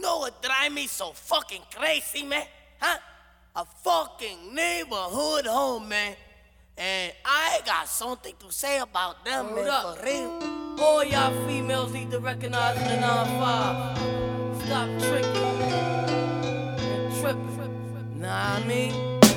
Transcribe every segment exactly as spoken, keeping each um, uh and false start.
know what drives me so fucking crazy, man? Huh? A fucking neighborhood home, man. And I got something to say about them, Hold man, up. for real. All y'all females need to recognize the nine five. Stop tricking and tripping. Nah, I mean,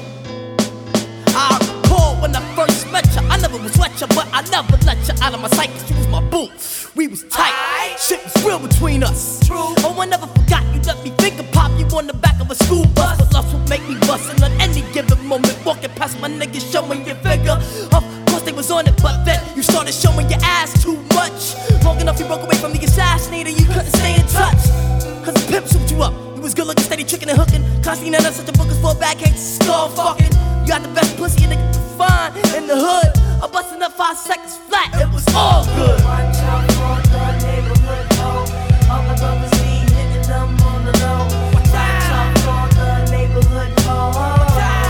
I recall when I first met you, I never was wet you, but I never let you out of my sight, cause you was my boo. We was tight, Aye. shit was real between us. True. Oh, I never forgot you let me finger pop you on the back of a school bus. But lust would make me bustin' on any given moment, walking past my niggas showing your figure. Of course they was on it, but then you started showing your ass too much. Long enough you broke away from the assassinator, you couldn't stay in touch. Cause the pimp swooped you up, you was good looking, steady tricking and hooking. Constantly not such a bookers for a backhand, skull fucking. You got the best pussy a nigga could find in the hood. I bustin' up five seconds flat, it was all good. watch out for the neighborhood hoe. All the brothers be hitting them on the low. Watch out for the neighborhood hoe.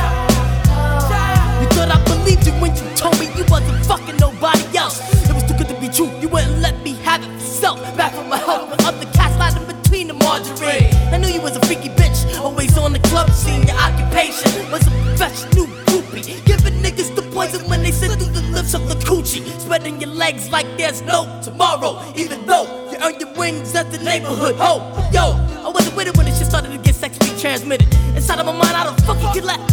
You thought I believed you when you told me you wasn't fucking nobody else. It was too good to be true, you wouldn't let me have it for self. Back from my help with other cats sliding between the margarine. I knew you was a freaky bitch, always on the club scene. Your occupation was a professional groupie, giving niggas the poison when they sit through the lips of the coochie. Spreading your legs like there's no tomorrow, even though you earn your wings at the neighborhood ho. Yo, I wasn't with it when this shit started to get sexually transmitted. Inside of my mind, how the fuck you could let